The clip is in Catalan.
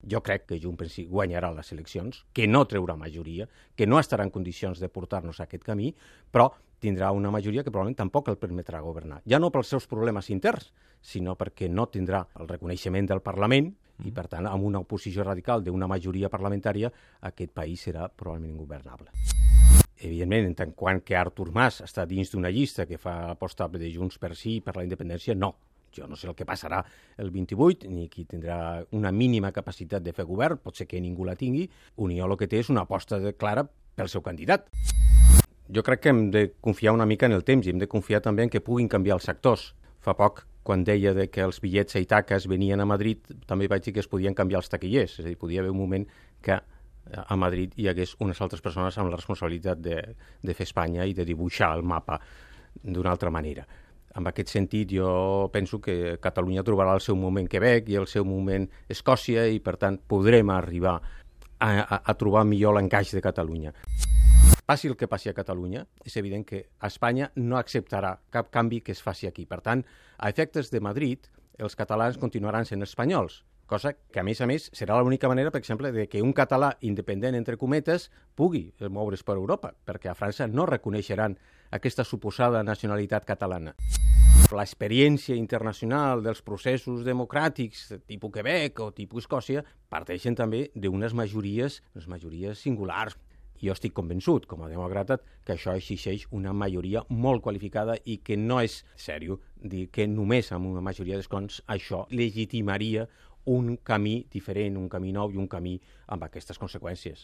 Jo crec que Junts pel Sí guanyarà les eleccions, que no treurà majoria, que no estarà en condicions de portar-nos a aquest camí, però tindrà una majoria que probablement tampoc el permetrà governar. Ja no pels seus problemes interns, sinó perquè no tindrà el reconeixement del Parlament i, per tant, amb una oposició radical d'una majoria parlamentària, aquest país serà probablement ingovernable. Evidentment, en tant quant que Artur Mas està dins d'una llista que fa apostable de Junts per Sí per la independència, no. Jo no sé el que passarà el 28, ni qui tindrà una mínima capacitat de fer govern, pot ser que ningú la tingui. Unió el que té és una aposta clara pel seu candidat. Jo crec que hem de confiar una mica en el temps i hem de confiar també en que puguin canviar els actors. Fa poc, quan deia que els bitllets a Ítaca venien a Madrid, també vaig dir que es podien canviar els taquillers. És a dir, podia haver un moment que a Madrid hi hagués unes altres persones amb la responsabilitat de fer Espanya i de dibuixar el mapa d'una altra manera. En aquest sentit, jo penso que Catalunya trobarà el seu moment Quebec i el seu moment Escòcia i, per tant, podrem arribar a trobar millor l'encaix de Catalunya. Passi el que passi a Catalunya, és evident que Espanya no acceptarà cap canvi que es faci aquí. Per tant, a efectes de Madrid, els catalans continuaran sent espanyols, cosa que, a més, serà l'única manera, per exemple, de que un català independent, entre cometes, pugui moure's per Europa, perquè a França no reconeixeran aquesta suposada nacionalitat catalana. L'experiència internacional dels processos democràtics, tipus Quebec o tipus Escòcia, parteixen també d'unes majories singulars. Jo estic convençut, com a demòcrata, que això exigeix una majoria molt qualificada i que no és seriós dir que només amb una majoria d'escons això legitimaria un camí diferent, un camí nou i un camí amb aquestes conseqüències.